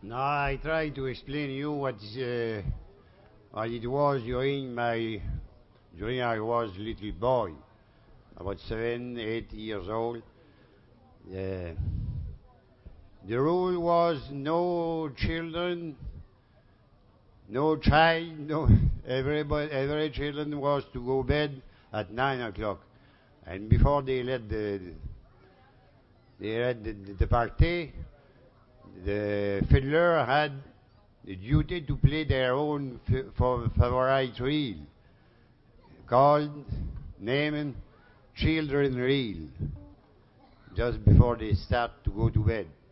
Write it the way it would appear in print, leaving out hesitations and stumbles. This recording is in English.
Now I try to explain you what it was during I was little boy, about 7, 8 years old. The the rule was no children, no child, no every children was to go bed at 9 o'clock, and before they let the party, the fiddler had the duty to play their own favorite reel called named Children Reel just before they start to go to bed.